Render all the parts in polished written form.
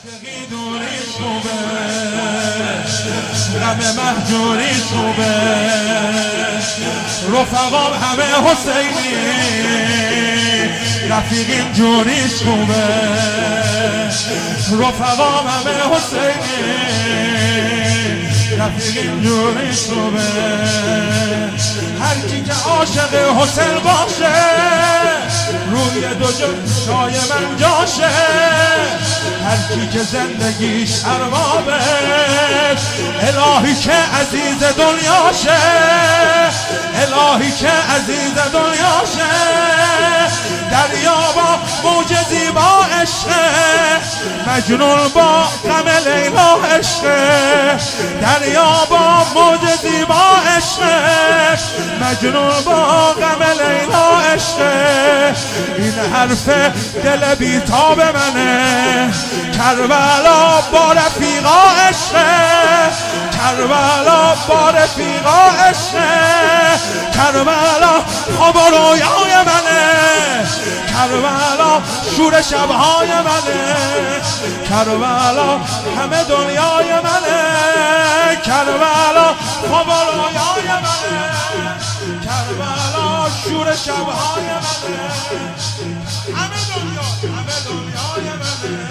عاشقی دوریش خوبه، غم مهجوریش خوبه، رفقام همه حسینی، رفیقیم جوریش خوبه، رفقام همه حسینی، رفیقیم جوریش خوبه. هر کی که عاشق حسین باشه روی دو جای من جاشه، هر کی که زندگیش اربابه الهی که عزیز دنیاشه، الهی که عزیز دنیاشه. دریا با موج زیبا عشقه، مجنون با غم لیلا عشقه، دریا با موج زیبا عشقه، مجنون با غم لیلا عشقه. این حرف دل بیتاب منه، کربلا با رفیقا عشقه، کربلا با رفیقا عشقه، کربلا خواب و رویای منه، کربلا شور شبهای منه، کربلا همه دنیای منه، کربلا خواب و رویای منه، کربلا شور شبهای منه، همه دنیای منه.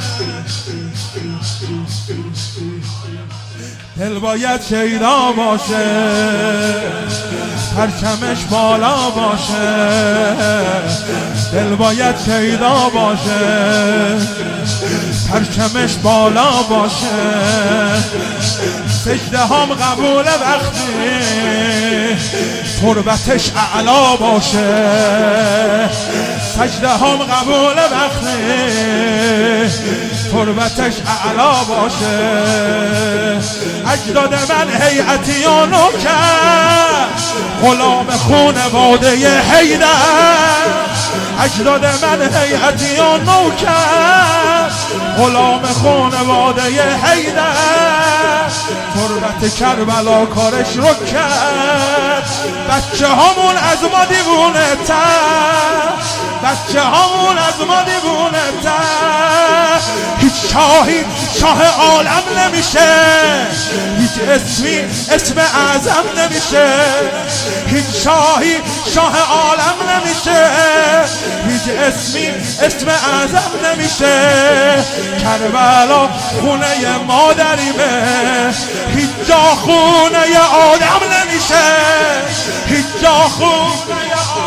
دل باید شیدا باشه، پرچمش بالا باشه، دل باید شیدا باشه، پرچمش بالا باشه. سجده هم قبول وقتی تربتش اعلا باشه، سجده هم قبول وقتی تربتش اعلا باشه. اجداد من هیئتی و نوکر، غلام خونواده حیدر، اجداد من هیئتی و نوکر، غلام خونواده حیدر. تربت کربلا کارش رو کرد، بچه همون از ما دیوونه تر، بچه همون از ما دیوونه تر. هیچ شاهی شاه عالم نمیشه، هیچ اسمی اسم اعظم نمیشه، هیچ شاهی شاه عالم نمیشه، هیچ اسمی اسم اعظم نمیشه. کربلا خونه مادریمه، هیچ جا خونه آدم نمیشه، هیچ جا خونه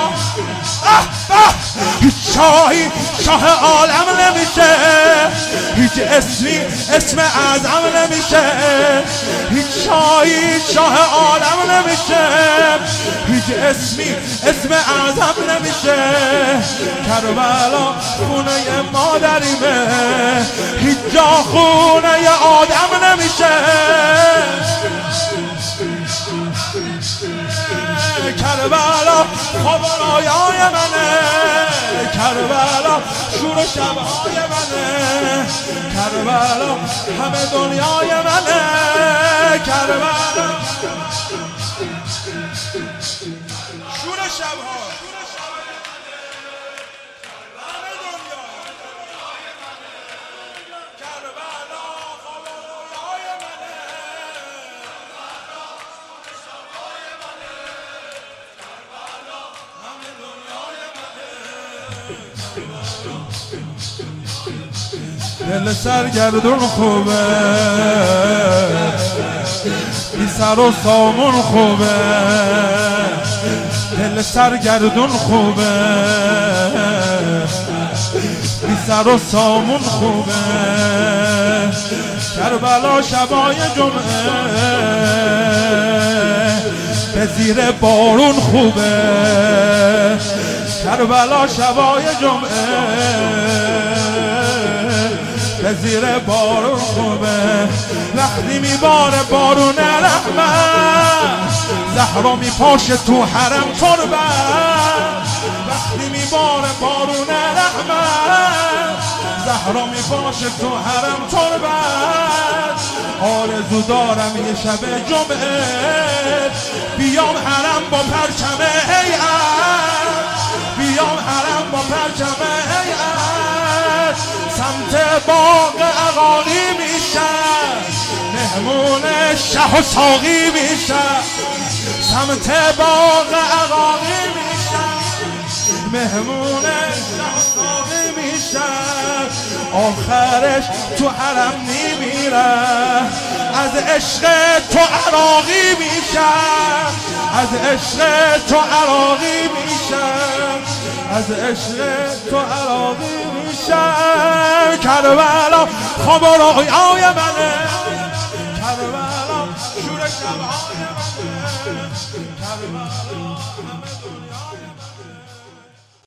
هیچ شاهی شاه عالم نمیشه، هیچ اسمی اسم اعظم نمیشه، هیچ شاهی شاه عالم نمیشه، هیچ اسمی اسم اعظم نمیشه. کربلا خونه مادریمه، هیچ جا خونه آدم نمیشه. کربلا خواب و رویای منه، کربلا شور شبهای منه، کربلا همه دنیای منه، کربلا شور شبها همه دنیای منه، کربلا خواب و رویای منه. دل سرگردون خوبه، بی سر و سامون خوبه، دل سرگردون خوبه، بی سر و سامون خوبه. کربلا شبای جمعه به زیر بارون خوبه، کربلا شبای جمعه به زیر بارون خوبه. وقتی میباره بارون رحمت، زهرا میپاشه تو حرم تربت، وقتی میباره بارون رحمت، زهرا میپاشه تو حرم تربت. آرزو دارم یه شب جمعه بیام حرم با پرچم هیئت، بیام حرم با پرچم هیئت، سمت باغ اقالی شه و ساقی میشه، سمت باغ عراقی میشه، مهمون شه و ساقی میشه، آخرش تو حرم میمیره، از عشق تو عراقی میشه، از عشق تو عراقی میشه، از عشق تو عراقی میشه. کربلا خواب و رویای منه، کربلا شور شبهای منه، کربلا همه دنیا